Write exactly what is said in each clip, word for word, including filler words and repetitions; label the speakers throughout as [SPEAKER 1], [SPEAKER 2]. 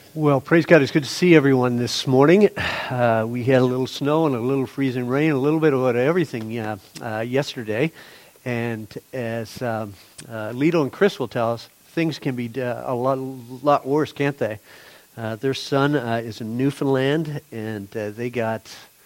[SPEAKER 1] Well, praise God. It's good to see everyone this morning. Uh, we had a little snow and a little freezing rain, a little bit of everything uh, uh, yesterday. And as um, uh, Lito and Chris will tell us, things can be uh, a lot, lot worse, can't they? Uh, their son uh, is in Newfoundland, and uh, they got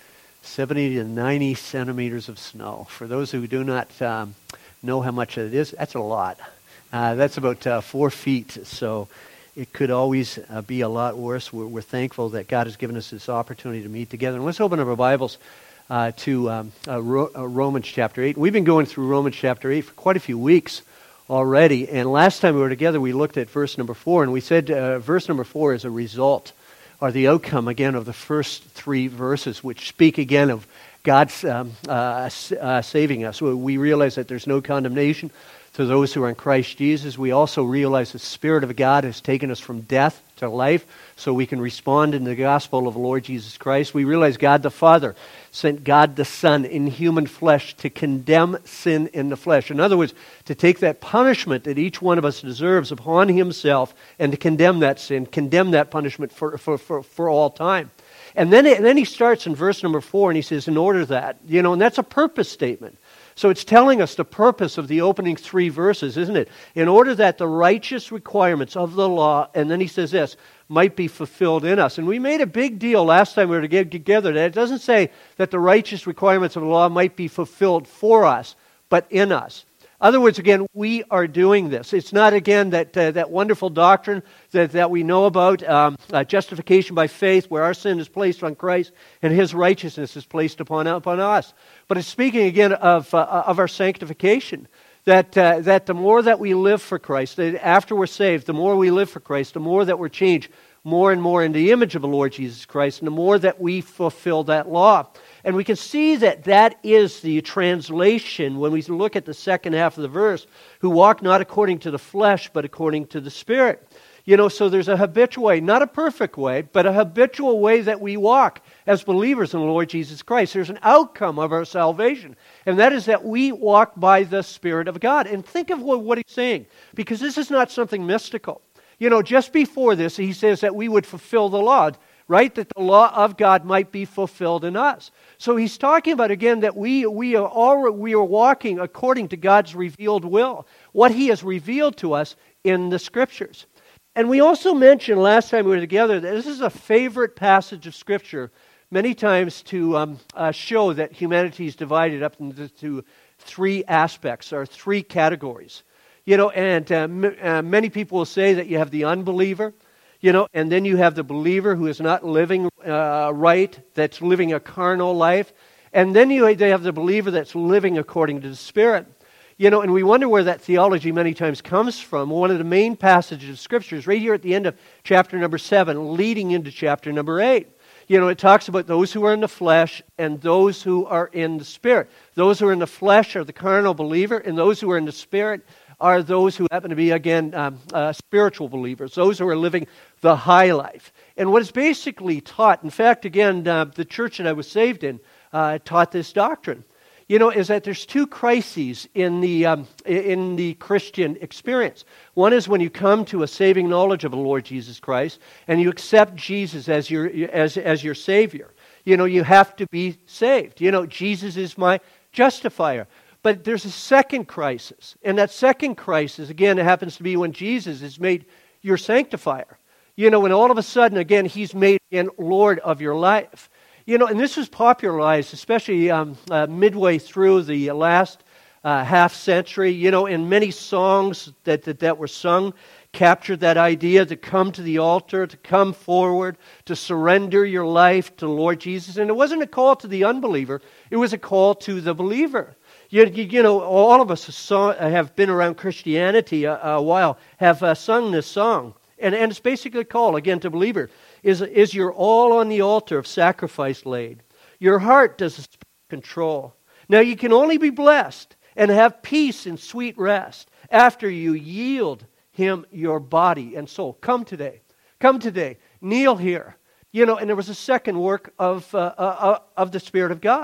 [SPEAKER 1] seventy to ninety centimeters of snow. For those who do not um, know how much it is, that's a lot. Uh, that's about uh, four feet. So it could always uh, be a lot worse. We're, we're thankful that God has given us this opportunity to meet together. And let's open up our Bibles uh, to um, uh, Ro- uh, Romans chapter eight. We've been going through Romans chapter eight for quite a few weeks already. And last time we were together, we looked at verse number four, and we said uh, verse number four is a result, or the outcome, again, of the first three verses, which speak again of God's um, uh, uh, saving us. We realize that there's no condemnation to those who are in Christ Jesus. We also realize the Spirit of God has taken us from death to life so we can respond in the gospel of the Lord Jesus Christ. We realize God the Father sent God the Son in human flesh to condemn sin in the flesh. In other words, to take that punishment that each one of us deserves upon himself and to condemn that sin, condemn that punishment for, for, for, for all time. And then, and then he starts in verse number four and he says, in order that, you know, and that's a purpose statement. So it's telling us the purpose of the opening three verses, isn't it? In order that the righteous requirements of the law, and then he says this, might be fulfilled in us. And we made a big deal last time we were together that it doesn't say that the righteous requirements of the law might be fulfilled for us, but in us. In other words, again, we are doing this. It's not, again, that uh, that wonderful doctrine that, that we know about, um, uh, justification by faith, where our sin is placed on Christ and His righteousness is placed upon, upon us. But it's speaking, again, of, uh, of our sanctification, that, uh, that the more that we live for Christ, that after we're saved, the more we live for Christ, the more that we're changed more and more in the image of the Lord Jesus Christ, and the more that we fulfill that law. And we can see that that is the translation when we look at the second half of the verse, who walk not according to the flesh, but according to the Spirit. You know, so there's a habitual way, not a perfect way, but a habitual way that we walk as believers in the Lord Jesus Christ. There's an outcome of our salvation, and that is that we walk by the Spirit of God. And think of what, what he's saying, because this is not something mystical. You know, just before this, he says that we would fulfill the law, right? That the law of God might be fulfilled in us. So he's talking about, again, that we we are all we are walking according to God's revealed will, what He has revealed to us in the Scriptures. And we also mentioned last time we were together that this is a favorite passage of Scripture, many times to um, uh, show that humanity is divided up into three aspects, or three categories. You know, and uh, m- uh, many people will say that you have the unbeliever, you know, and then you have the believer who is not living uh, right, that's living a carnal life, and then you they have the believer that's living according to the Spirit. You know, and we wonder where that theology many times comes from. One of the main passages of Scripture is right here at the end of chapter number seven, leading into chapter number eight. You know, it talks about those who are in the flesh and those who are in the Spirit. Those who are in the flesh are the carnal believer, and those who are in the Spirit are those who happen to be, again, um, uh, spiritual believers, those who are living the high life. And what is basically taught, in fact, again, uh, the church that I was saved in uh, taught this doctrine, you know, is that there's two crises in the um, in the Christian experience. One is when you come to a saving knowledge of the Lord Jesus Christ and you accept Jesus as your as as your Savior. You know, you have to be saved. You know, Jesus is my justifier. But there's a second crisis, and that second crisis, again, it happens to be when Jesus is made your sanctifier. You know, when all of a sudden, again, He's made again Lord of your life. You know, and this was popularized, especially um, uh, midway through the last uh, half century. You know, and many songs that, that that were sung captured that idea to come to the altar, to come forward, to surrender your life to the Lord Jesus. And it wasn't a call to the unbeliever; it was a call to the believer. You, you, you know, all of us saw, have been around Christianity a, a while, have uh, sung this song. And, and it's basically a call, again, to believer. Is, is your all on the altar of sacrifice laid? Your heart does the Spirit control. Now you can only be blessed and have peace and sweet rest after you yield Him your body and soul. Come today. Come today. Kneel here. You know, and there was a second work of, uh, uh, of the Spirit of God.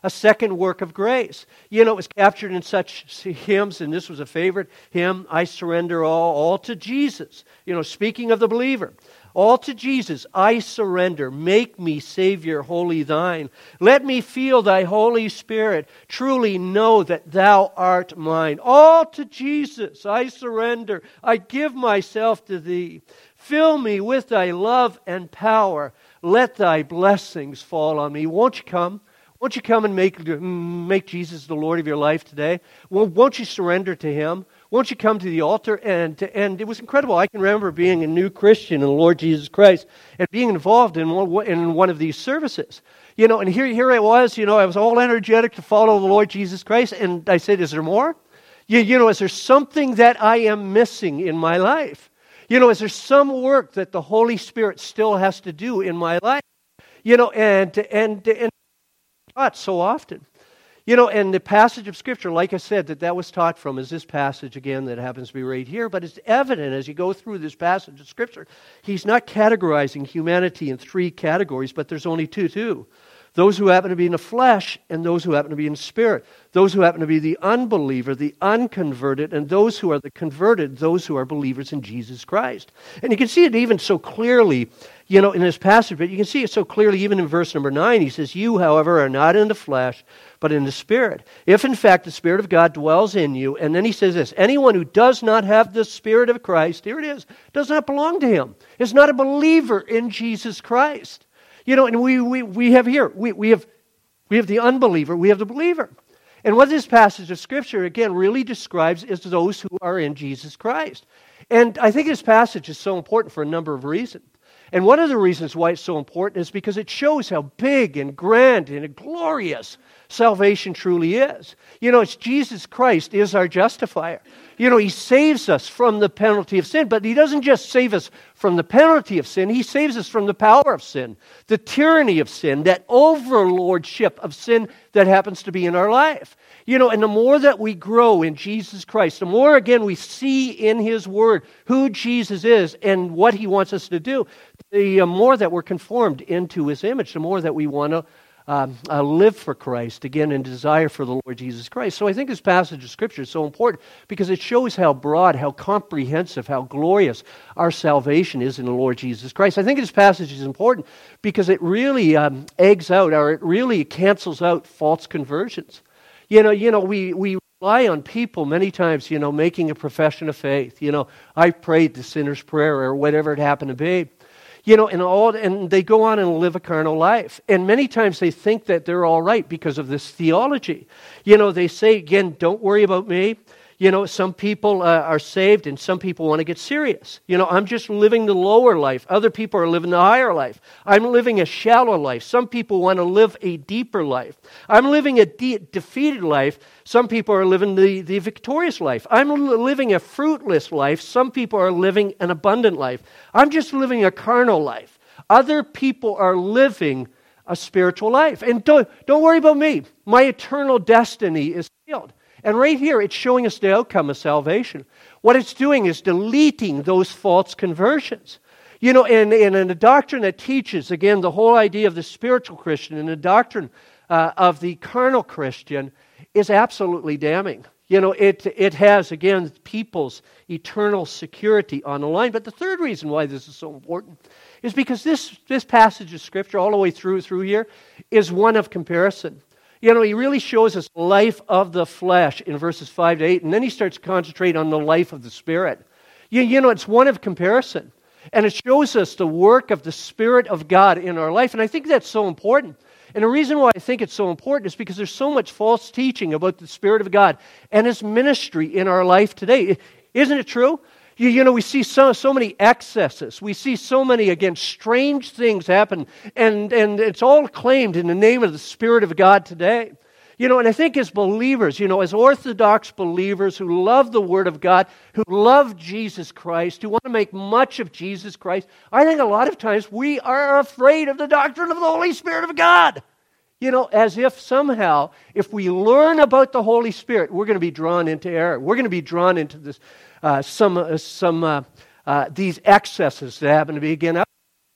[SPEAKER 1] a second work of grace. You know, it was captured in such hymns, and this was a favorite hymn, I surrender all, all to Jesus. You know, speaking of the believer. All to Jesus I surrender. Make me, Savior, wholly thine. Let me feel thy Holy Spirit. Truly know that thou art mine. All to Jesus I surrender. I give myself to thee. Fill me with thy love and power. Let thy blessings fall on me. Won't you come? Won't you come and make, make Jesus the Lord of your life today? Won't you surrender to Him? Won't you come to the altar? And, and it was incredible. I can remember being a new Christian in the Lord Jesus Christ and being involved in one, in one of these services. You know, and here, here I was, you know, I was all energetic to follow the Lord Jesus Christ. And I said, is there more? You, you know, is there something that I am missing in my life? You know, is there some work that the Holy Spirit still has to do in my life? You know, and, and, and taught so often. You know, and the passage of Scripture, like I said, that that was taught from is this passage again that happens to be right here. But it's evident as you go through this passage of Scripture, he's not categorizing humanity in three categories, but there's only two, too. Those who happen to be in the flesh and those who happen to be in the spirit. Those who happen to be the unbeliever, the unconverted, and those who are the converted, those who are believers in Jesus Christ. And you can see it even so clearly, you know, in this passage, but you can see it so clearly even in verse number nine. He says, you, however, are not in the flesh, but in the Spirit. If, in fact, the Spirit of God dwells in you, and then he says this, anyone who does not have the Spirit of Christ, here it is, does not belong to him, is not a believer in Jesus Christ. You know, and we we, we have here, we, we have we have the unbeliever, we have the believer. And what this passage of Scripture, again, really describes is those who are in Jesus Christ. And I think this passage is so important for a number of reasons. And one of the reasons why it's so important is because it shows how big and grand and glorious salvation truly is. You know, it's Jesus Christ is our justifier. You know, He saves us from the penalty of sin, but He doesn't just save us from the penalty of sin, He saves us from the power of sin, the tyranny of sin, that overlordship of sin that happens to be in our life. You know, and the more that we grow in Jesus Christ, the more, again, we see in His Word who Jesus is and what He wants us to do, the more that we're conformed into His image, the more that we want to um, uh, live for Christ, again, and desire for the Lord Jesus Christ. So I think this passage of Scripture is so important because it shows how broad, how comprehensive, how glorious our salvation is in the Lord Jesus Christ. I think this passage is important because it really um, eggs out, or it really cancels out false conversions. You know, you know, we, we rely on people many times, you know, making a profession of faith. You know, I prayed the sinner's prayer or whatever it happened to be. You know, and all, and they go on and live a carnal life. And many times they think that they're all right because of this theology. You know, they say, again, don't worry about me. You know, some people uh, are saved and some people want to get serious. You know, I'm just living the lower life. Other people are living the higher life. I'm living a shallow life. Some people want to live a deeper life. I'm living a de- defeated life. Some people are living the, the victorious life. I'm living a fruitless life. Some people are living an abundant life. I'm just living a carnal life. Other people are living a spiritual life. And don't, don't worry about me. My eternal destiny is sealed. And right here, it's showing us the outcome of salvation. What it's doing is deleting those false conversions. You know, and, and in a doctrine that teaches, again, the whole idea of the spiritual Christian and the doctrine uh, of the carnal Christian is absolutely damning. You know, it it has, again, people's eternal security on the line. But the third reason why this is so important is because this, this passage of Scripture, all the way through through here, is one of comparison. You know, he really shows us life of the flesh in verses five to eight, and then he starts to concentrate on the life of the Spirit. You, you know, it's one of comparison, and it shows us the work of the Spirit of God in our life, and I think that's so important. And the reason why I think it's so important is because there's so much false teaching about the Spirit of God and His ministry in our life today. Isn't it true? You, you know, we see so, so many excesses. We see so many, again, strange things happen. And, and it's all claimed in the name of the Spirit of God today. You know, and I think as believers, you know, as Orthodox believers who love the Word of God, who love Jesus Christ, who want to make much of Jesus Christ, I think a lot of times we are afraid of the doctrine of the Holy Spirit of God. You know, as if somehow, if we learn about the Holy Spirit, we're going to be drawn into error. We're going to be drawn into this, uh, some, uh, some uh, uh, these excesses that happen to be, again, out. But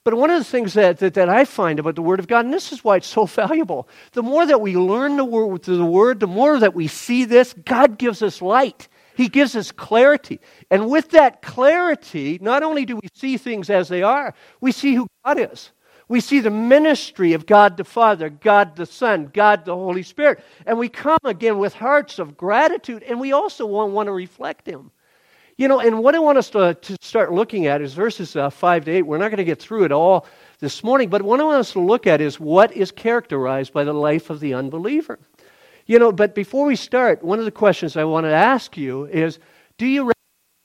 [SPEAKER 1] But one of the things that, that, that I find about the Word of God, and this is why it's so valuable, the more that we learn the Word, the Word, the more that we see this, God gives us light. He gives us clarity. And with that clarity, not only do we see things as they are, we see who God is. We see the ministry of God the Father, God the Son, God the Holy Spirit. And we come again with hearts of gratitude, and we also want, want to reflect Him. You know, and what I want us to, to start looking at is verses uh, five to eight. We're not going to get through it all this morning, but what I want us to look at is what is characterized by the life of the unbeliever. You know, but before we start, one of the questions I want to ask you is, do you recognize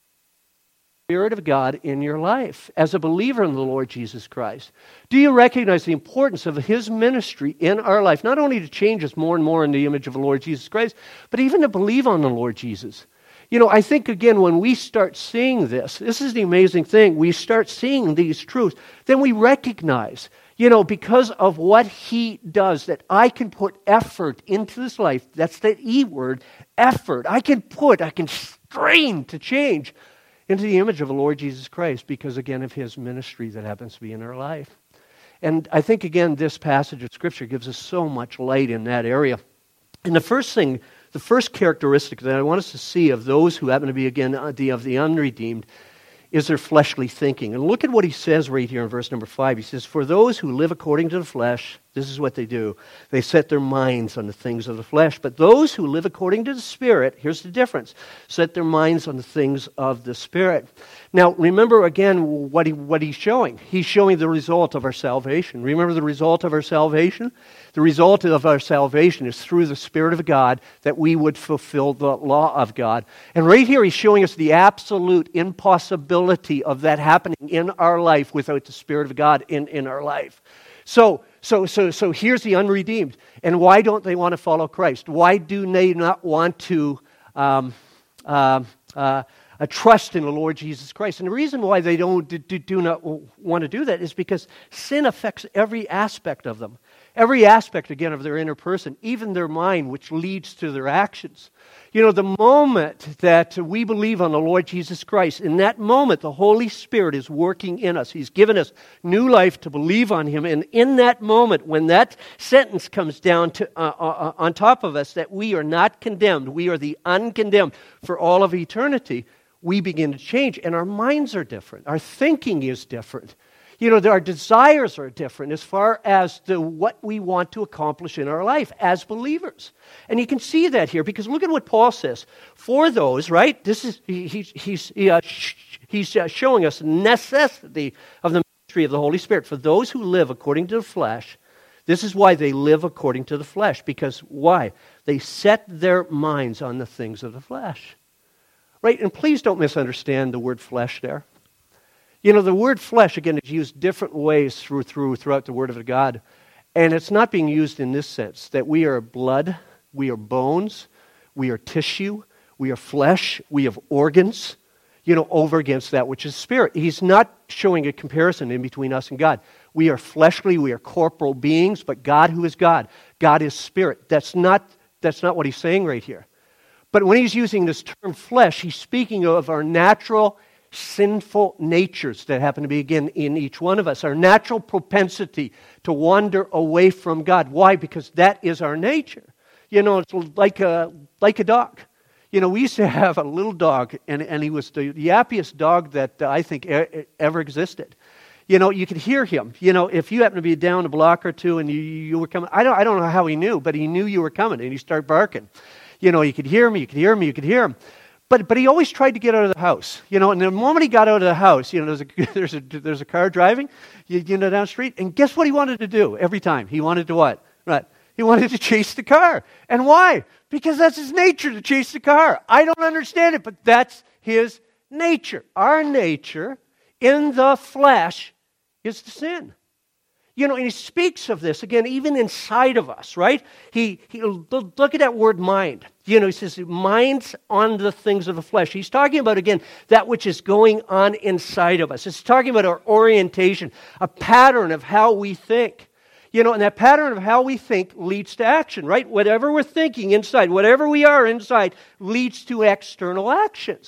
[SPEAKER 1] the Spirit of God in your life as a believer in the Lord Jesus Christ? Do you recognize the importance of His ministry in our life, not only to change us more and more in the image of the Lord Jesus Christ, but even to believe on the Lord Jesus? You know, I think, again, when we start seeing this, this is the amazing thing, we start seeing these truths, then we recognize, you know, because of what He does, that I can put effort into this life. That's that E word, effort. I can put, I can strain to change into the image of the Lord Jesus Christ because, again, of His ministry that happens to be in our life. And I think, again, this passage of Scripture gives us so much light in that area. And the first thing, the first characteristic that I want us to see of those who happen to be, again, the, of the unredeemed is their fleshly thinking. And look at what he says right here in verse number five. He says, for those who live according to the flesh, this is what they do. They set their minds on the things of the flesh. But those who live according to the Spirit, here's the difference, set their minds on the things of the Spirit. Now, remember again what he what he's showing. He's showing the result of our salvation. Remember the result of our salvation? The result of our salvation is through the Spirit of God that we would fulfill the law of God. And right here he's showing us the absolute impossibility of that happening in our life without the Spirit of God in, in our life. So, so, so, so here's the unredeemed. And why don't they want to follow Christ? Why do they not want to um, uh, uh, uh, trust in the Lord Jesus Christ? And the reason why they don't do, do not want to do that is because sin affects every aspect of them. Every aspect, again, of their inner person, even their mind, which leads to their actions. You know, the moment that we believe on the Lord Jesus Christ, in that moment, the Holy Spirit is working in us. He's given us new life to believe on Him. And in that moment, when that sentence comes down to uh, uh, on top of us, that we are not condemned, we are the uncondemned for all of eternity, we begin to change. And our minds are different. Our thinking is different. You know, our desires are different as far as the what we want to accomplish in our life as believers. And you can see that here because look at what Paul says. For those, right, this is he, he, he's, he, uh, sh- he's uh, showing us the necessity of the ministry of the Holy Spirit. For those who live according to the flesh, this is why they live according to the flesh. Because why? They set their minds on the things of the flesh. Right? And please don't misunderstand the word flesh there. You know, the word flesh, again, is used different ways through, through throughout the Word of God. And it's not being used in this sense, that we are blood, we are bones, we are tissue, we are flesh, we have organs, you know, over against that which is spirit. He's not showing a comparison in between us and God. We are fleshly, we are corporal beings, but God who is God, God is spirit. That's not, that's not what he's saying right here. But when he's using this term flesh, he's speaking of our natural sinful natures that happen to be, again, in each one of us. Our natural propensity to wander away from God. Why? Because that is our nature. You know, it's like a, like a dog. You know, we used to have a little dog, and, and he was the yappiest dog that uh, I think e- ever existed. You know, you could hear him. You know, if you happen to be down a block or two and you, you were coming, I don't, I don't know how he knew, but he knew you were coming, and he started barking. You know, you could hear him, you could hear him, you could hear him. But but he always tried to get out of the house, you know. And the moment he got out of the house, you know, there's a there's a there's a car driving, you, you know, down the street. And guess what he wanted to do every time? He wanted to what? Right? He wanted to chase the car. And why? Because that's his nature to chase the car. I don't understand it, but that's his nature. Our nature in the flesh is to sin. You know, and he speaks of this, again, even inside of us, right? He, he look at that word mind. You know, he says, minds on the things of the flesh. He's talking about, again, that which is going on inside of us. It's talking about our orientation, a pattern of how we think. You know, and that pattern of how we think leads to action, right? Whatever we're thinking inside, whatever we are inside, leads to external actions.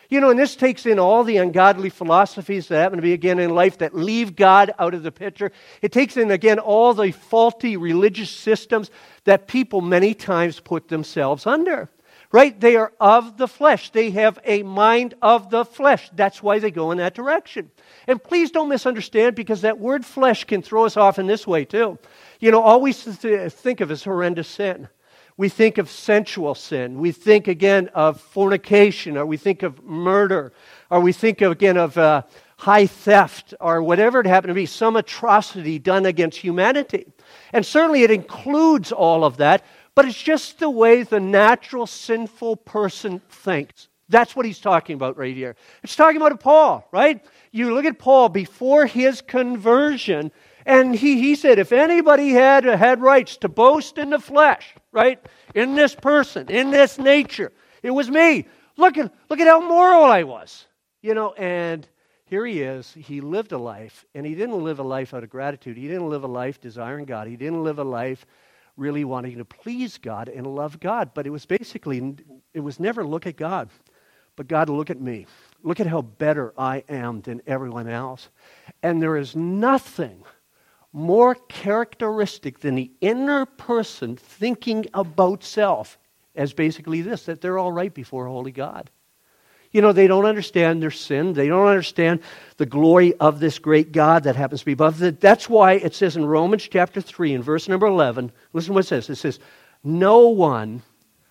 [SPEAKER 1] You know, and this takes in all the ungodly philosophies that happen to be, again, in life that leave God out of the picture. It takes in, again, all the faulty religious systems that people many times put themselves under. Right? They are of the flesh. They have a mind of the flesh. That's why they go in that direction. And please don't misunderstand, because that word flesh can throw us off in this way too. You know, all we think of is horrendous sin. We think of sensual sin. We think again of fornication, or we think of murder, or we think of, again of uh, high theft, or whatever it happened to be, some atrocity done against humanity. And certainly it includes all of that, but it's just the way the natural sinful person thinks. That's what he's talking about right here. It's talking about Paul, right? You look at Paul before his conversion, and he, he said, if anybody had, had rights to boast in the flesh, right, in this person, in this nature, it was me. Look at, look at how moral I was. You know, and here he is. He lived a life, and he didn't live a life out of gratitude. He didn't live a life desiring God. He didn't live a life really wanting to please God and love God. But it was basically, it was never look at God, but God, look at me. Look at how better I am than everyone else. And there is nothing more characteristic than the inner person thinking about self as basically this, that they're all right before a holy God. You know, they don't understand their sin. They don't understand the glory of this great God that happens to be above. That's why it says in Romans chapter three, in verse number eleven, listen to what it says. It says, no one,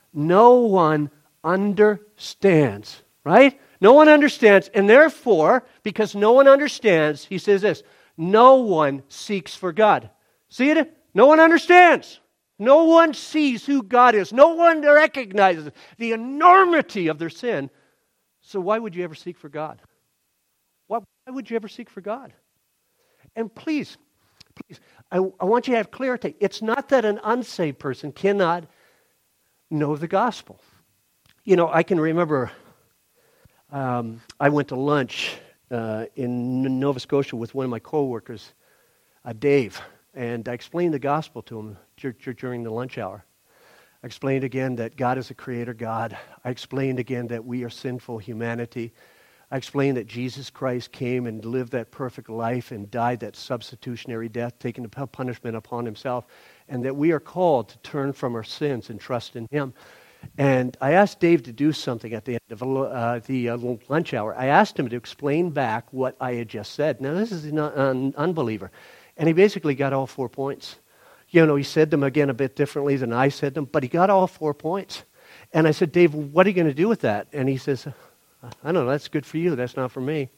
[SPEAKER 1] no one understands, right? No one understands, and therefore, because no one understands, he says this, no one seeks for God. See it? No one understands. No one sees who God is. No one recognizes the enormity of their sin. So why would you ever seek for God? Why, why would you ever seek for God? And please, please, I, I want you to have clarity. It's not that an unsaved person cannot know the gospel. You know, I can remember um, I went to lunch uh, in Nova Scotia with one of my coworkers, uh, Dave, and I explained the gospel to him dur- dur- during the lunch hour. I explained again that God is a creator God. I explained again that we are sinful humanity. I explained that Jesus Christ came and lived that perfect life and died that substitutionary death, taking the punishment upon himself, and that we are called to turn from our sins and trust in him. And I asked Dave to do something at the end of uh, the uh, lunch hour. I asked him to explain back what I had just said. Now, this is an un- unbeliever. And he basically got all four points. You know, he said them again a bit differently than I said them, but he got all four points. And I said, Dave, what are you going to do with that? And he says, I don't know, that's good for you. That's not for me.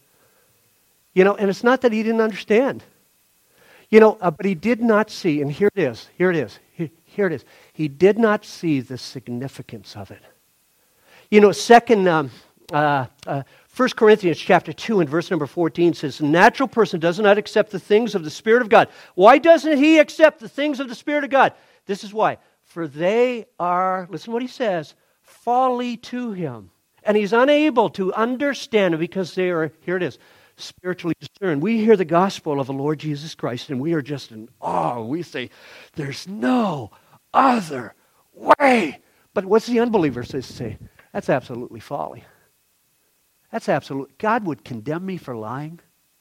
[SPEAKER 1] You know, and it's not that he didn't understand. You know, uh, but he did not see, and here it is, here it is, here, here it is. He did not see the significance of it. You know, second, um, uh, uh, First Corinthians chapter two and verse number fourteen says, the natural person does not accept the things of the Spirit of God. Why doesn't he accept the things of the Spirit of God? This is why. For they are, listen to what he says, folly to him. And he's unable to understand it because they are, here it is, spiritually discerned. We hear the gospel of the Lord Jesus Christ and we are just in awe. We say, there's no other way. But what's the unbeliever says to say? That's absolutely folly. That's absolute. God would condemn me for lying.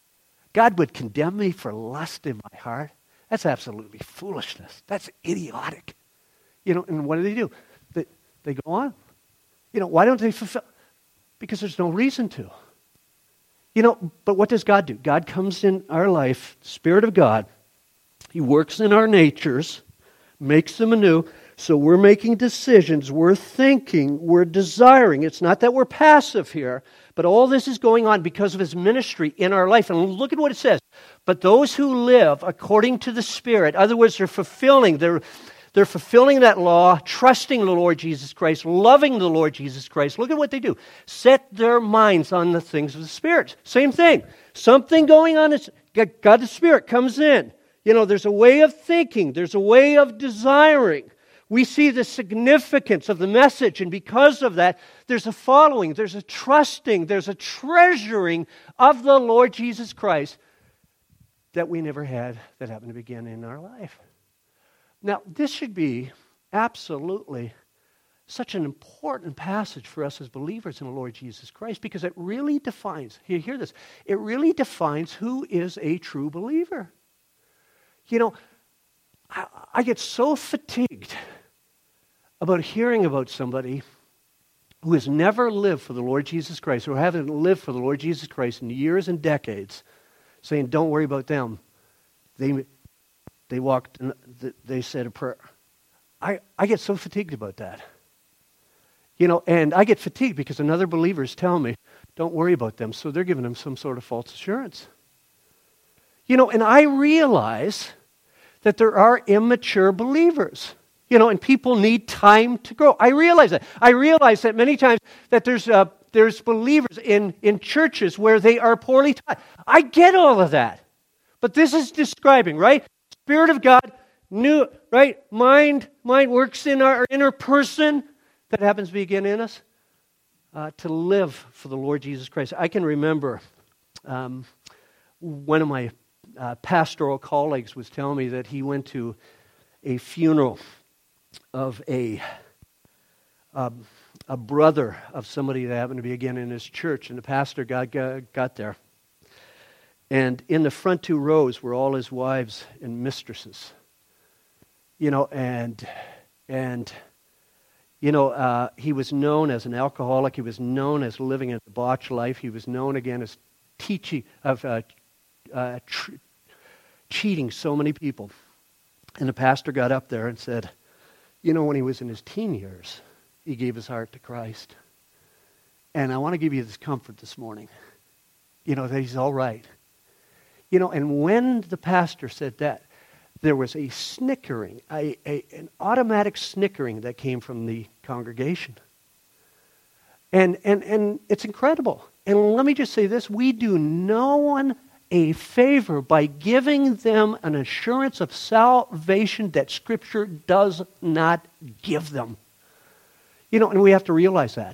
[SPEAKER 1] God would condemn me for lust in my heart. That's absolutely foolishness. That's idiotic. You know, and what do they do? They, they go on. You know, why don't they fulfill? Because there's no reason to. You know, but what does God do? God comes in our life, Spirit of God. He works in our natures, makes them anew. So we're making decisions, we're thinking, we're desiring. It's not that we're passive here, but all this is going on because of his ministry in our life. And look at what it says. But those who live according to the Spirit, in other words, they're fulfilling, they're, they're fulfilling that law, trusting the Lord Jesus Christ, loving the Lord Jesus Christ. Look at what they do. Set their minds on the things of the Spirit. Same thing. Something going on. God the Spirit comes in. You know, there's a way of thinking. There's a way of desiring. We see the significance of the message, and because of that, there's a following, there's a trusting, there's a treasuring of the Lord Jesus Christ that we never had that happened to begin in our life. Now, this should be absolutely such an important passage for us as believers in the Lord Jesus Christ, because it really defines, here, hear this, it really defines who is a true believer. You know, I, I get so fatigued about hearing about somebody who has never lived for the Lord Jesus Christ, or haven't lived for the Lord Jesus Christ in years and decades, saying, don't worry about them. They they walked, and they said a prayer. I, I get so fatigued about that. You know, and I get fatigued because another believer is telling me, don't worry about them, so they're giving them some sort of false assurance. You know, and I realize that there are immature believers. You know, and people need time to grow. I realize that. I realize that many times that there's uh, there's believers in, in churches where they are poorly taught. I get all of that. But this is describing, right? Spirit of God, new, right? Mind, mind works in our inner person that happens to begin in us uh, to live for the Lord Jesus Christ. I can remember um, one of my uh, pastoral colleagues was telling me that he went to a funeral of a um, a brother of somebody that happened to be again in his church, and the pastor got, got got there, and in the front two rows were all his wives and mistresses, you know, and and you know uh, he was known as an alcoholic. He was known as living a debauched life. He was known again as teaching of uh, uh, tr- cheating so many people, and the pastor got up there and said, you know, when he was in his teen years, he gave his heart to Christ. And I want to give you this comfort this morning, you know, that he's all right. You know, and when the pastor said that, there was a snickering, a, a, an automatic snickering that came from the congregation. And, and, and it's incredible. And let me just say this, we do no one a favor by giving them an assurance of salvation that Scripture does not give them. You know, and we have to realize that.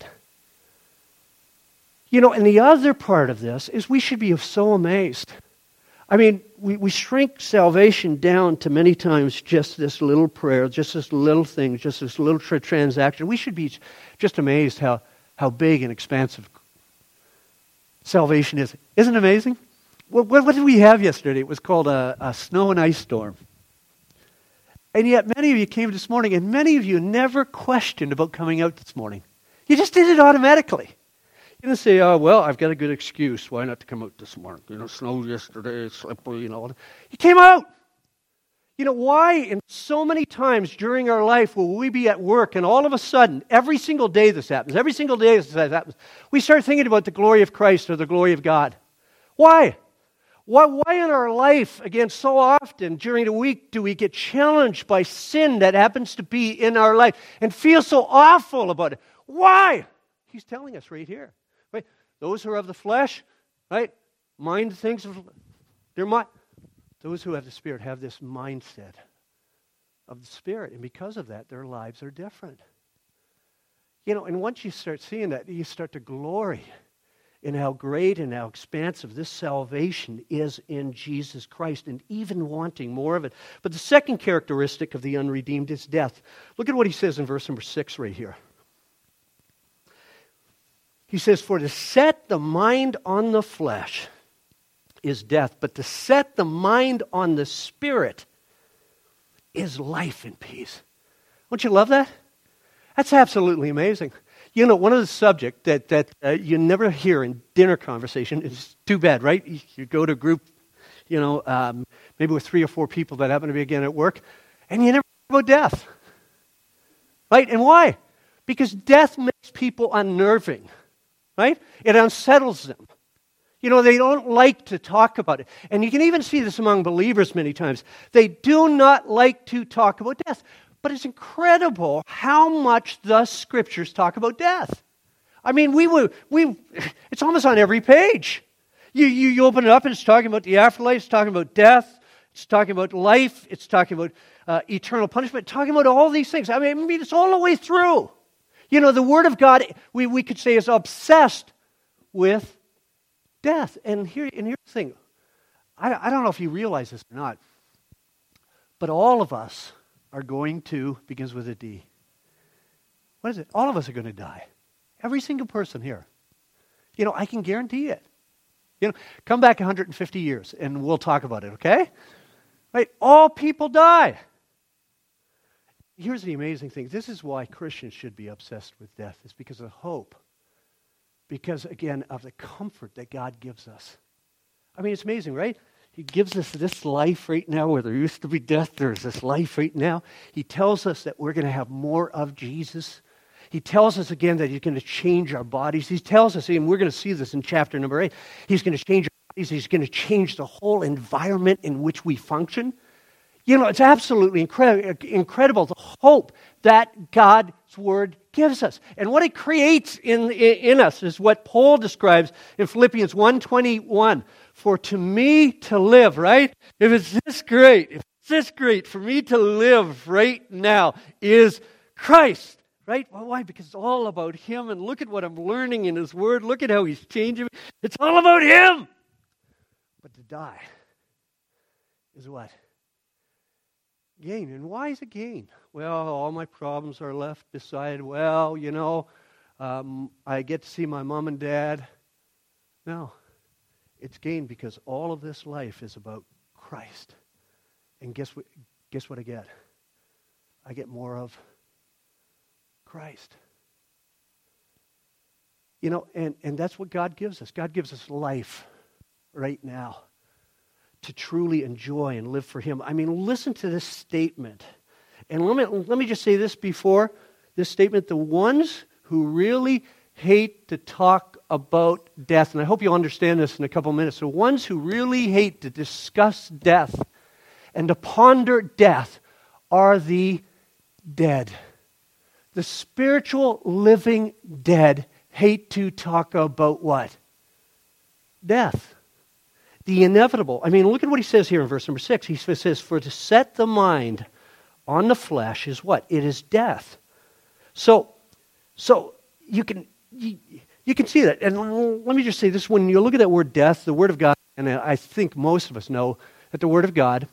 [SPEAKER 1] You know, and the other part of this is we should be so amazed. I mean, we, we shrink salvation down to many times just this little prayer, just this little thing, just this little tra- transaction. We should be just amazed how, how big and expansive salvation is. Isn't it amazing? What, what did we have yesterday? It was called a, a snow and ice storm. And yet many of you came this morning, and many of you never questioned about coming out this morning. You just did it automatically. You didn't say, oh, well, I've got a good excuse why not to come out this morning. You know, snowed yesterday, it's slippery, you know. You came out. You know, why in so many times during our life will we be at work, and all of a sudden, every single day this happens, every single day this happens, we start thinking about the glory of Christ or the glory of God. Why? Why, why in our life, again, so often during the week do we get challenged by sin that happens to be in our life and feel so awful about it? Why? He's telling us right here. Right? Those who are of the flesh, right, mind things of their mind. Those who have the Spirit have this mindset of the Spirit, and because of that, their lives are different. You know, and once you start seeing that, you start to glory in how great and how expansive this salvation is in Jesus Christ, and even wanting more of it. But the second characteristic of the unredeemed is death. Look at what he says in verse number six right here. He says, for to set the mind on the flesh is death, but to set the mind on the Spirit is life and peace. Don't you love that? That's absolutely amazing. You know, one of the subjects that, that uh, you never hear in dinner conversation is too bad, right? You, you go to a group, you know, um, maybe with three or four people that happen to be again at work, and you never hear about death. Right? And why? Because death makes people unnerving. Right? It unsettles them. You know, they don't like to talk about it. And you can even see this among believers many times. They do not like to talk about death. But it's incredible how much the Scriptures talk about death. I mean, we would, we, it's almost on every page. You, you, you open it up and it's talking about the afterlife, it's talking about death, it's talking about life, it's talking about uh, eternal punishment, it's talking about all these things. I mean, I mean, it's all the way through. You know, the Word of God, we, we could say, is obsessed with death. And here, and here's the thing. I, I don't know if you realize this or not, but all of us are going to, begins with a D. What is it? All of us are going to die. Every single person here. You know, I can guarantee it. You know, come back one hundred fifty years and we'll talk about it, okay? Right? All people die. Here's the amazing thing. This is why Christians should be obsessed with death. It's because of hope. Because, again, of the comfort that God gives us. I mean, it's amazing, right? He gives us this life right now where there used to be death. There's this life right now. He tells us that we're going to have more of Jesus. He tells us again that he's going to change our bodies. He tells us, and we're going to see this in chapter number eight, he's going to change our bodies. He's going to change the whole environment in which we function. You know, it's absolutely incredible, incredible the hope that God's Word gives us. And what it creates in, in us is what Paul describes in Philippians one twenty-one. For to me to live, right? If it's this great, if it's this great for me to live right now is Christ. Right? Well, why? Because it's all about Him. And look at what I'm learning in His Word. Look at how He's changing me. It's all about Him. But to die is what? Gain. And why is it gain? Well, all my problems are left beside. Well, you know, um, I get to see my mom and dad. No. It's gain because all of this life is about Christ. And guess what? Guess what I get? I get more of Christ. You know, and, and that's what God gives us. God gives us life right now to truly enjoy and live for Him. I mean, listen to this statement. And let me, let me just say this before this statement. The ones who really hate to talk about death, and I hope you'll understand this in a couple minutes, the ones who really hate to discuss death and to ponder death are the dead. The spiritual living dead hate to talk about what? Death. The inevitable. I mean, look at what he says here in verse number six. He says, for to set the mind on the flesh is what? It is death. So, so you can you, you can see that. And let me just say this. When you look at that word death, the Word of God, and I think most of us know that the Word of God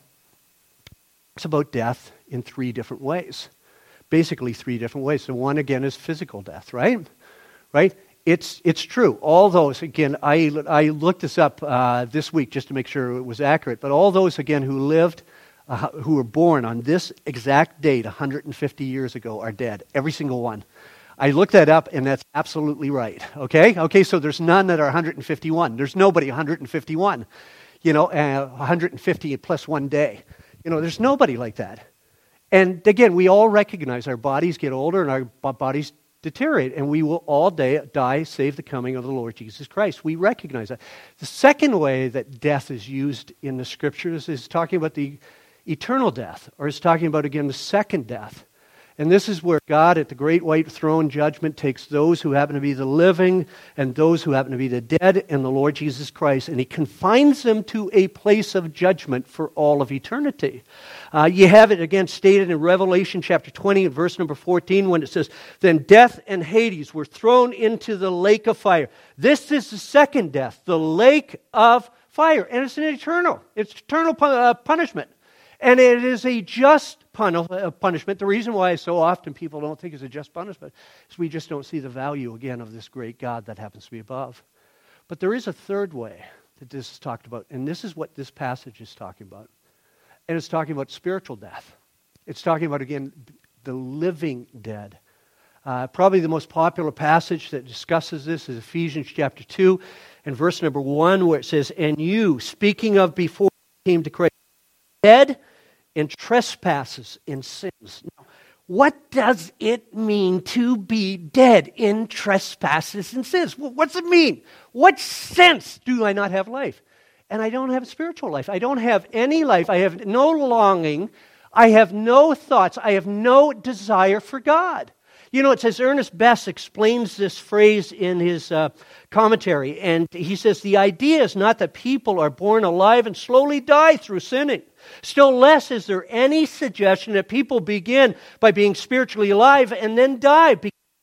[SPEAKER 1] talks about death in three different ways. Basically three different ways. The one, again, is physical death, right? Right? It's it's true. All those, again, I, I looked this up uh, this week just to make sure it was accurate, but all those, again, who lived, uh, who were born on this exact date one hundred fifty years ago are dead. Every single one. I looked that up, and that's absolutely right. Okay? Okay, so there's none that are one hundred fifty-one. There's nobody one hundred fifty-one. You know, uh, one hundred fifty plus one day. You know, there's nobody like that. And again, we all recognize our bodies get older and our bodies deteriorate, and we will all day, die save the coming of the Lord Jesus Christ. We recognize that. The second way that death is used in the Scriptures is talking about the eternal death, or it's talking about, again, the second death. And this is where God at the great white throne judgment takes those who happen to be the living and those who happen to be the dead in the Lord Jesus Christ, and He confines them to a place of judgment for all of eternity. Uh, you have it again stated in Revelation chapter twenty and verse number fourteen when it says, then death and Hades were thrown into the lake of fire. This is the second death, the lake of fire. And it's an eternal, it's eternal uh, punishment. And it is a just punishment. The reason why so often people don't think it's a just punishment is we just don't see the value, again, of this great God that happens to be above. But there is a third way that this is talked about, and this is what this passage is talking about. And it's talking about spiritual death. It's talking about, again, the living dead. Uh, probably the most popular passage that discusses this is Ephesians chapter two and verse number one, where it says, and you, speaking of before you came to Christ, dead in trespasses and sins. Now, what does it mean to be dead in trespasses and sins? Well, what's it mean? What sense do I not have life? And I don't have a spiritual life. I don't have any life. I have no longing. I have no thoughts. I have no desire for God. You know, it says Ernest Bess explains this phrase in his uh, commentary, and he says, the idea is not that people are born alive and slowly die through sinning. Still less is there any suggestion that people begin by being spiritually alive and then die.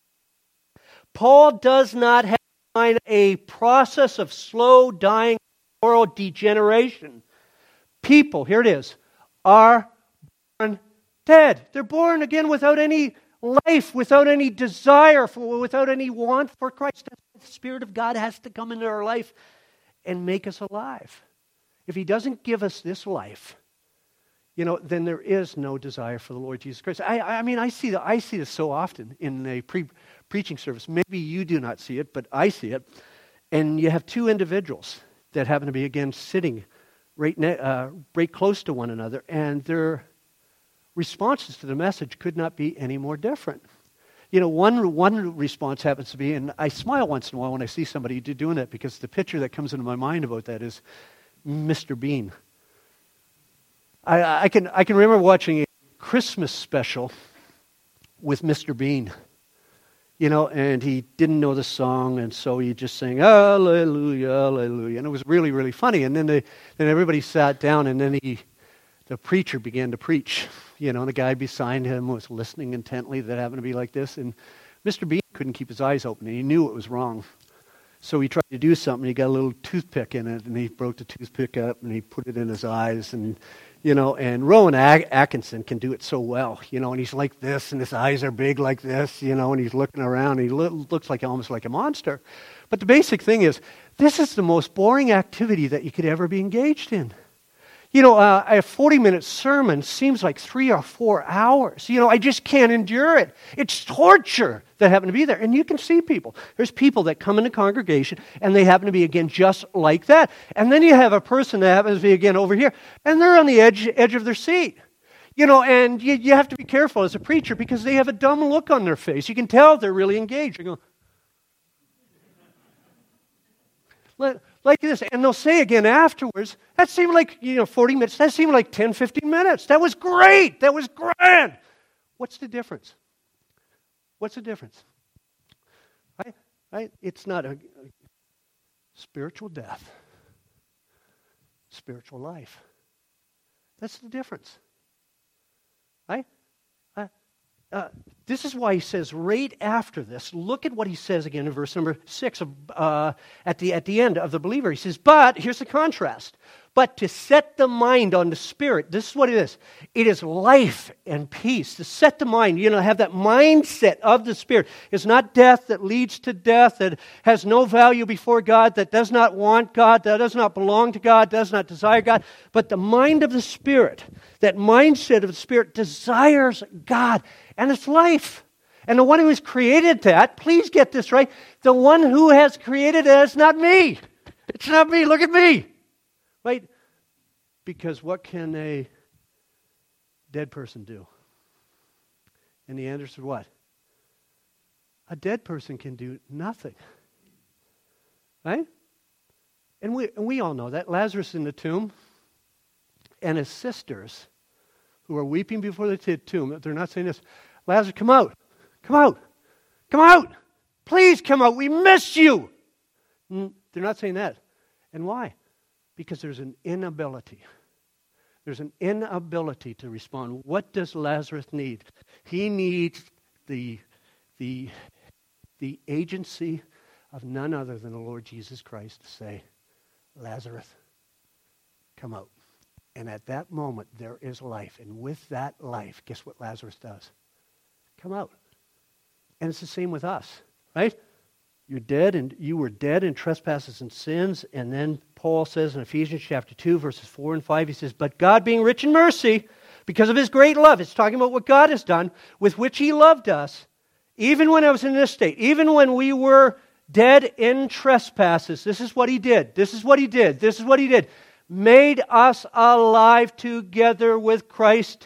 [SPEAKER 1] Paul does not have in mind a process of slow dying moral degeneration. People, here it is, are born dead. They're born again without any life without any desire for, without any want for Christ. That's why the Spirit of God has to come into our life and make us alive. If He doesn't give us this life, you know, then there is no desire for the Lord Jesus Christ. I, I mean, I see that. I see this so often in a pre- preaching service. Maybe you do not see it, but I see it. And you have two individuals that happen to be, again, sitting right, ne- uh, right close to one another, and their responses to the message could not be any more different. You know, one one response happens to be, and I smile once in a while when I see somebody doing that, because the picture that comes into my mind about that is Mister Bean. I, I can I can remember watching a Christmas special with Mister Bean, you know, and he didn't know the song, and so he just sang Hallelujah, Hallelujah, and it was really really funny. And then they, then everybody sat down, and then he, the preacher began to preach, you know, and the guy beside him was listening intently. That happened to be like this, and Mister Bean couldn't keep his eyes open, and he knew it was wrong. So he tried to do something. He got a little toothpick in it, and he broke the toothpick up, and he put it in his eyes, and you know, and Rowan Atkinson can do it so well, you know, and he's like this, and his eyes are big like this, you know, and he's looking around, and he lo- looks like almost like a monster. But the basic thing is, this is the most boring activity that you could ever be engaged in. You know, uh, a forty-minute sermon seems like three or four hours. You know, I just can't endure it. It's torture that happen to be there. And you can see people. There's people that come in the congregation, and they happen to be, again, just like that. And then you have a person that happens to be, again, over here, and they're on the edge edge of their seat. You know, and you, you have to be careful as a preacher, because they have a dumb look on their face. You can tell they're really engaged. You go, Let, like this, and they'll say again afterwards, that seemed like, you know, forty minutes, that seemed like ten, fifteen minutes. That was great, that was grand. What's the difference? What's the difference? Right? Right? It's not a, a spiritual death, spiritual life. That's the difference. Right? Uh, uh, this is why he says right after this, look at what he says again in verse number six, of, uh, at the at the end of the believer. He says, but, here's the contrast, but to set the mind on the Spirit, this is what it is. It is life and peace. To set the mind, you know, have that mindset of the Spirit. It's not death that leads to death, that has no value before God, that does not want God, that does not belong to God, does not desire God, but the mind of the Spirit, that mindset of the Spirit desires God, and it's life. And the one who has created that, please get this right, the one who has created it is not me. It's not me, look at me. Right? Because what can a dead person do? And the answer is what? A dead person can do nothing. Right? And we and we all know that. Lazarus in the tomb, and his sisters who are weeping before the t- tomb, they're not saying this, Lazarus, come out, come out, come out, please come out, we miss you. They're not saying that. And why? Because there's an inability. There's an inability to respond. What does Lazarus need? He needs the, the, the agency of none other than the Lord Jesus Christ to say, Lazarus, come out. And at that moment, there is life. And with that life, guess what Lazarus does? Come out. And it's the same with us, right? You're dead, and you were dead in trespasses and sins. And then Paul says in Ephesians chapter two, verses four and five, he says, but God being rich in mercy, because of his great love, it's talking about what God has done, with which he loved us, even when I was in this state, even when we were dead in trespasses, this is what he did, this is what he did, this is what he did, made us alive together with Christ.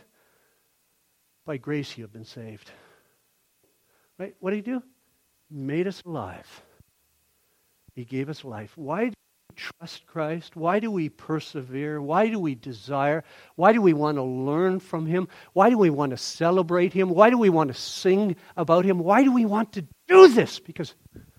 [SPEAKER 1] By grace you have been saved. Right? What did he do? Made us alive. He gave us life. Why do we trust Christ? Why do we persevere? Why do we desire? Why do we want to learn from him? Why do we want to celebrate him? Why do we want to sing about him? Why do we want to do this? Because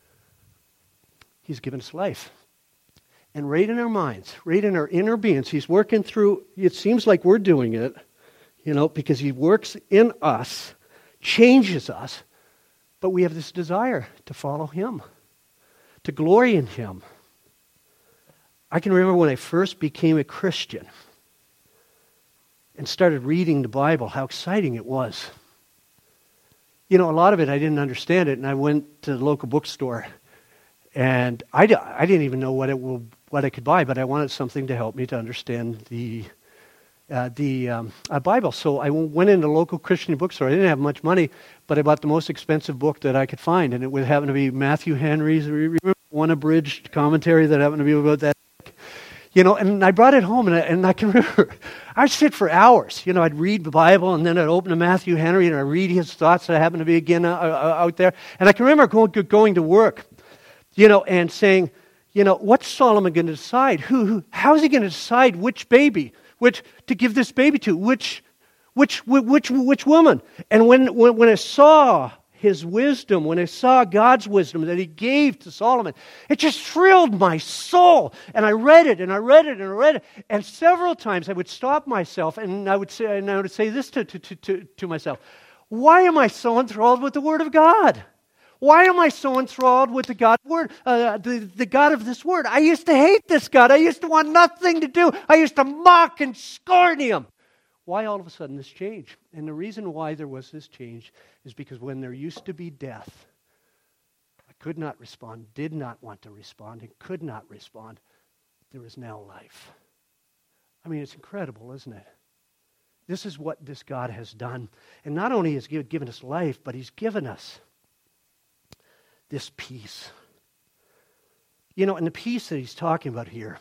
[SPEAKER 1] he's given us life. And right in our minds, right in our inner beings, he's working through, it seems like we're doing it, you know, because he works in us, changes us, but we have this desire to follow him, to glory in him. I can remember when I first became a Christian and started reading the Bible, how exciting it was. You know, a lot of it I didn't understand it, and I went to the local bookstore, and I, d- I didn't even know what it will, what I could buy, but I wanted something to help me to understand the uh, the um, uh, Bible. So I went into a local Christian bookstore. I didn't have much money, but I bought the most expensive book that I could find, and it would happen to be Matthew Henry's one abridged commentary that happened to be about that. You know, and I brought it home, and I, and I can remember, I'd sit for hours. You know, I'd read the Bible, and then I'd open to Matthew Henry, and I'd read his thoughts that happened to be again uh, uh, out there. And I can remember going, going to work, you know, and saying, you know, what's Solomon going to decide? Who, who, how is he going to decide which baby, which to give this baby to, which, which, which, which woman? And when, when, when I saw his wisdom, when I saw God's wisdom that he gave to Solomon, it just thrilled my soul. And I read it, and I read it, and I read it. And several times I would stop myself, and I would say, and I would say this to, to, to, to myself: why am I so enthralled with the Word of God? Why am I so enthralled with the God word, uh, the, the God of this Word? I used to hate this God. I used to want nothing to do. I used to mock and scorn him. Why all of a sudden this change? And the reason why there was this change is because when there used to be death, I could not respond, did not want to respond, and could not respond. There is now life. I mean, it's incredible, isn't it? This is what this God has done. And not only has he given us life, but he's given us this peace. You know, and the peace that he's talking about here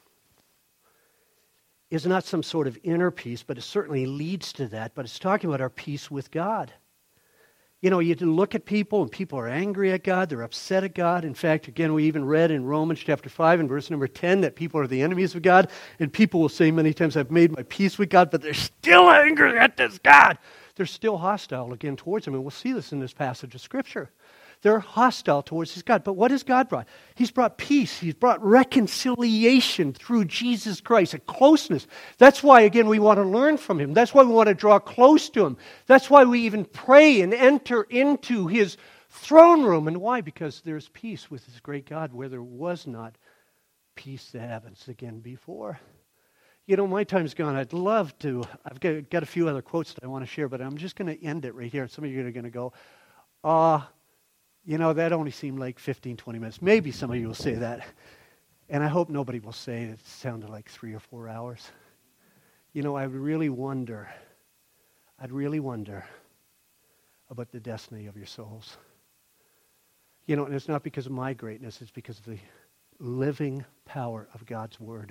[SPEAKER 1] is not some sort of inner peace, but it certainly leads to that. But it's talking about our peace with God. You know, you look at people, and people are angry at God. They're upset at God. In fact, again, we even read in Romans chapter five and verse number ten that people are the enemies of God. And people will say many times, I've made my peace with God, but they're still angry at this God. They're still hostile again towards him. And we'll see this in this passage of Scripture. They're hostile towards his God. But what has God brought? He's brought peace. He's brought reconciliation through Jesus Christ, a closeness. That's why, again, we want to learn from him. That's why we want to draw close to him. That's why we even pray and enter into his throne room. And why? Because there's peace with this great God where there was not peace that happens again before. You know, my time's gone. I'd love to. I've got, got a few other quotes that I want to share, but I'm just going to end it right here. And some of you are going to go, ah, uh, you know, that only seemed like fifteen, twenty minutes. Maybe some of you will say that. And I hope nobody will say it sounded like three or four hours. You know, I would really wonder, I'd really wonder about the destiny of your souls. You know, and it's not because of my greatness, it's because of the living power of God's Word.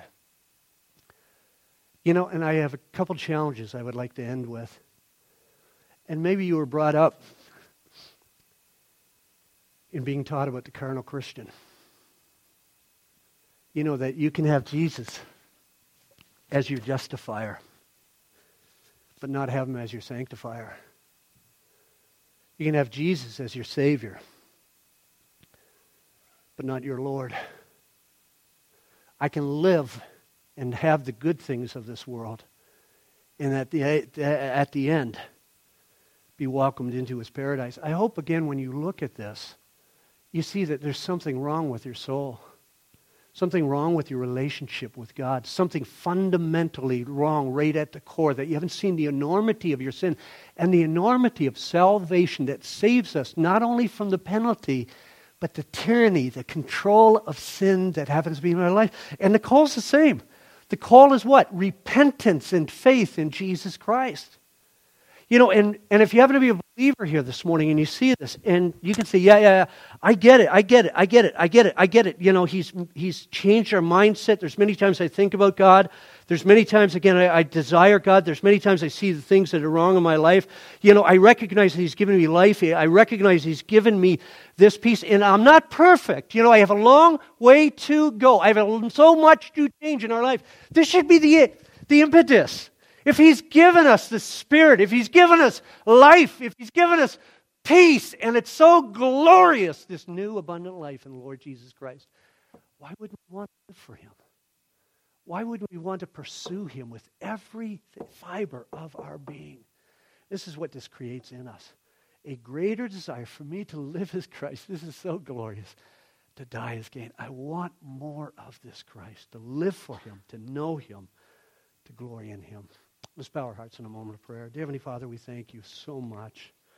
[SPEAKER 1] You know, and I have a couple challenges I would like to end with. And maybe you were brought up in being taught about the carnal Christian. You know, that you can have Jesus as your justifier, but not have him as your sanctifier. You can have Jesus as your Savior, but not your Lord. I can live and have the good things of this world, and at the, at the end, be welcomed into his paradise. I hope, again, when you look at this, you see that there's something wrong with your soul. Something wrong with your relationship with God. Something fundamentally wrong right at the core, that you haven't seen the enormity of your sin and the enormity of salvation that saves us not only from the penalty, but the tyranny, the control of sin that happens to be in our life. And the call's the same. The call is what? Repentance and faith in Jesus Christ. You know, and, and if you happen to be a believer here this morning and you see this, and you can say, yeah, yeah, yeah, I get it, I get it, I get it, I get it, I get it. You know, he's he's changed our mindset. There's many times I think about God. There's many times, again, I, I desire God. There's many times I see the things that are wrong in my life. You know, I recognize that he's given me life. I recognize he's given me this peace. And I'm not perfect. You know, I have a long way to go. I have so much to change in our life. This should be the, the impetus. If he's given us the Spirit, if he's given us life, if he's given us peace, and it's so glorious, this new abundant life in the Lord Jesus Christ, why wouldn't we want to live for him? Why wouldn't we want to pursue him with every fiber of our being? This is what this creates in us. A greater desire for me to live as Christ. This is so glorious. To die as gain. I want more of this Christ, to live for him, to know him, to glory in him. Let's bow our hearts in a moment of prayer. Dear Heavenly Father, we thank you so much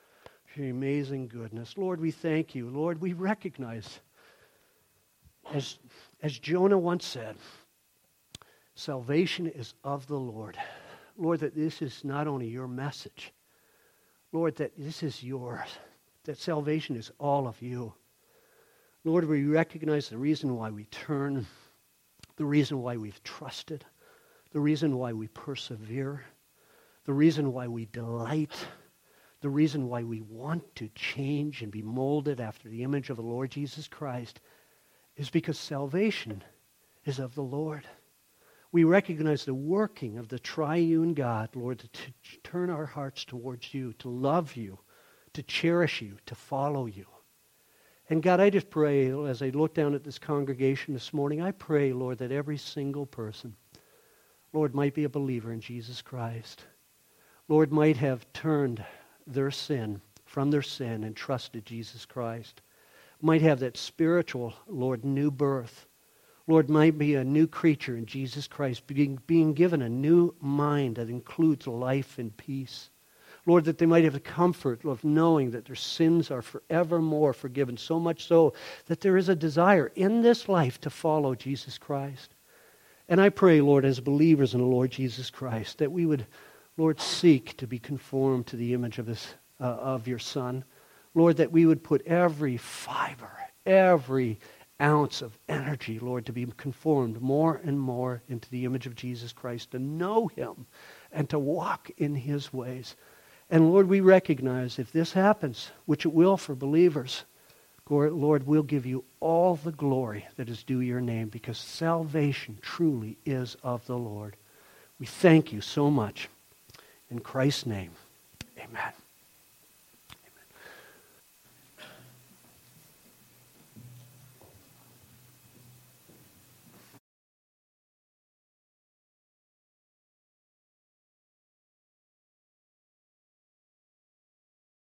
[SPEAKER 1] for your amazing goodness. Lord, we thank you. Lord, we recognize, as, as Jonah once said, salvation is of the Lord. Lord, that this is not only your message, Lord, that this is yours, that salvation is all of you. Lord, we recognize the reason why we turn, the reason why we've trusted, the reason why we persevere, the reason why we delight, the reason why we want to change and be molded after the image of the Lord Jesus Christ is because salvation is of the Lord. We recognize the working of the triune God, Lord, to t- turn our hearts towards you, to love you, to cherish you, to follow you. And God, I just pray, as I look down at this congregation this morning, I pray, Lord, that every single person, Lord, might be a believer in Jesus Christ. Lord, might have turned their sin from their sin and trusted Jesus Christ. Might have that spiritual, Lord, new birth. Lord, might be a new creature in Jesus Christ, being, being given a new mind that includes life and peace. Lord, that they might have the comfort of knowing that their sins are forevermore forgiven, so much so that there is a desire in this life to follow Jesus Christ. And I pray, Lord, as believers in the Lord Jesus Christ, that we would, Lord, seek to be conformed to the image of his, uh, of your Son. Lord, that we would put every fiber, every ounce of energy, Lord, to be conformed more and more into the image of Jesus Christ, to know him and to walk in his ways. And Lord, we recognize if this happens, which it will for believers, Lord, we'll give you all the glory that is due your name, because salvation truly is of the Lord. We thank you so much. In Christ's name, amen.